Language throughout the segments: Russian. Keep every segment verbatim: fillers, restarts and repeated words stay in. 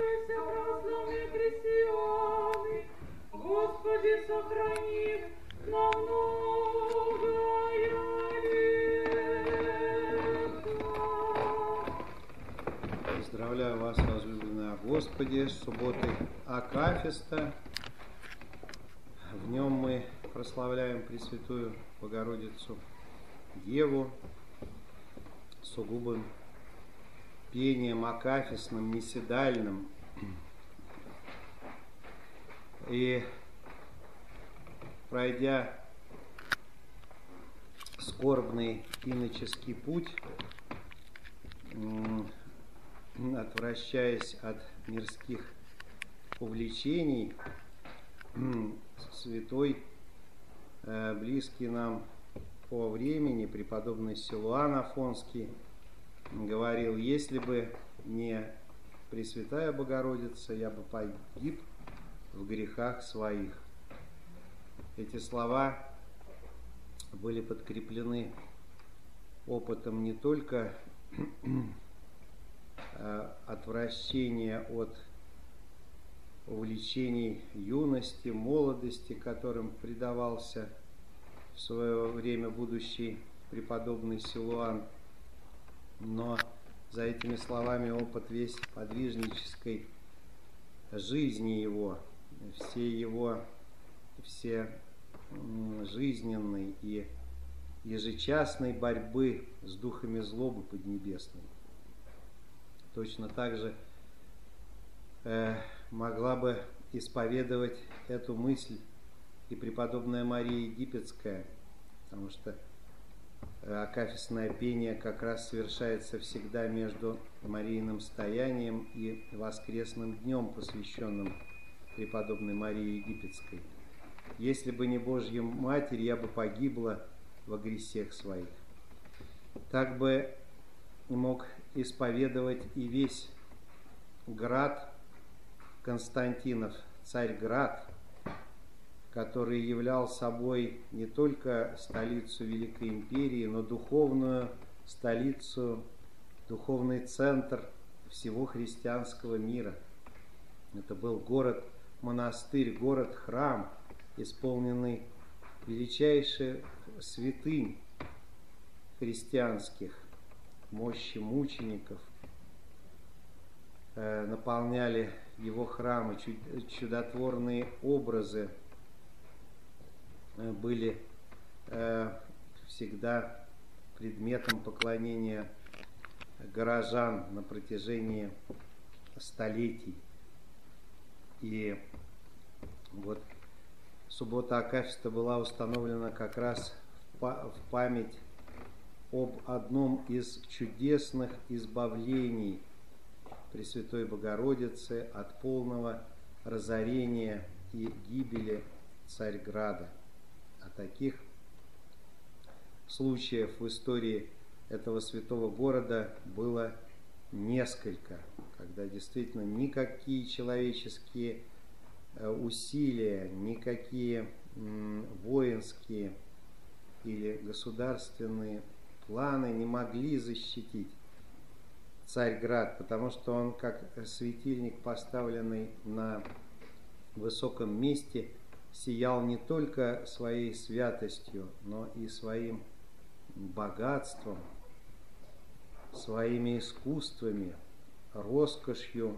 радуйся, православные христиане, Господи, сохрани на многое лето. Поздравляю вас, возлюбленные о Господе, с субботой Акафиста. В нем мы прославляем Пресвятую Богородицу Деву сугубым пением акафистным, неседальным. И пройдя скорбный иноческий путь, отвращаясь от мирских увлечений, святой, близкий нам по времени, преподобный Силуан Афонский говорил: если бы не Пресвятая Богородица, я бы погиб в грехах своих. Эти слова были подкреплены опытом не только отвращения от увлечений юности, молодости, которым предавался в свое время будущий преподобный Силуан, но за этими словами опыт весь подвижнической жизни его, все его, все жизненной и ежечасной борьбы с духами злобы поднебесной. Точно так же э, могла бы исповедовать эту мысль и преподобная Мария Египетская, потому что акафистное пение как раз совершается всегда между Марийным стоянием и воскресным днем, посвященным преподобной Марии Египетской. Если бы не Божья Матерь, я бы погибла во грехах своих. Так бы мог исповедовать и весь град Константинов, Царьград, который являл собой не только столицу Великой Империи, но духовную столицу, духовный центр всего христианского мира. Это был город-монастырь, город-храм, исполненный величайших святынь христианских, мощи мучеников, э, наполняли его храмы, чудотворные образы были э, всегда предметом поклонения горожан на протяжении столетий. И вот суббота Акафиста была установлена как раз в память об одном из чудесных избавлений Пресвятой Богородицы от полного разорения и гибели Царьграда. А таких случаев в истории этого святого города было несколько, когда действительно никакие человеческие усилия, никакие воинские или государственные планы не могли защитить Царьград, потому что он, как светильник, поставленный на высоком месте, сиял не только своей святостью, но и своим богатством, своими искусствами, роскошью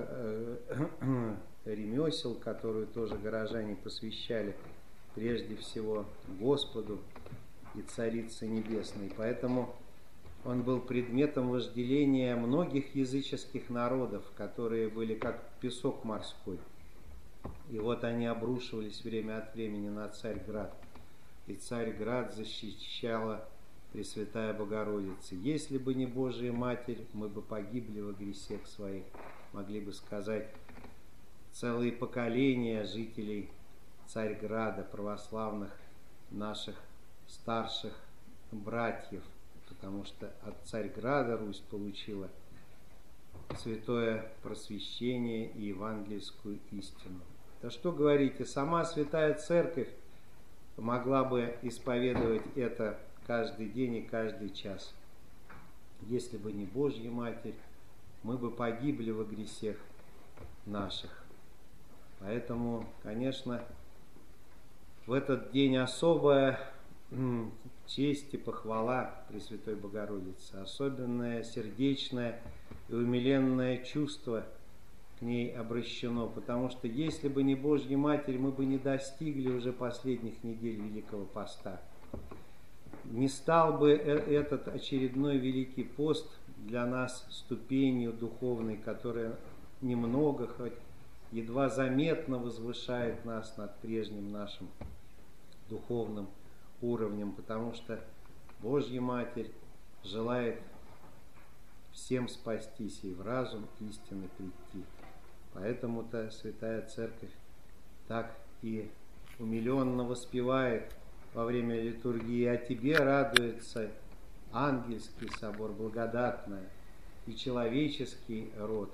ремесел, которую тоже горожане посвящали прежде всего Господу и Царице Небесной. Поэтому он был предметом вожделения многих языческих народов, которые были как песок морской. И вот они обрушивались время от времени на Царьград. И Царьград защищала Пресвятая Богородица. Если бы не Божия Матерь, мы бы погибли во грехах своих, могли бы сказать целые поколения жителей Царьграда, православных наших старших братьев, потому что от Царьграда Русь получила святое просвещение и евангельскую истину. Да что говорите, сама Святая Церковь могла бы исповедовать это каждый день и каждый час. Если бы не Божья Матерь, мы бы погибли во грехах. наших. Поэтому, конечно, в этот день особая честь и похвала Пресвятой Богородице, особенное сердечное и умиленное чувство к ней обращено, потому что если бы не Божья Матерь, мы бы не достигли уже последних недель Великого Поста. Не стал бы этот очередной Великий Пост для нас ступенью духовной, которая немного, хоть едва заметно возвышает нас над прежним нашим духовным уровнем, потому что Божья Матерь желает всем спастись и в разум истины прийти. Поэтому-то Святая Церковь так и умиленно воспевает во время литургии: «О тебе радуется ангельский собор, благодатная, и человеческий род,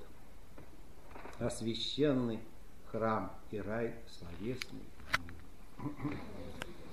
а священный храм и рай словесный». Аминь.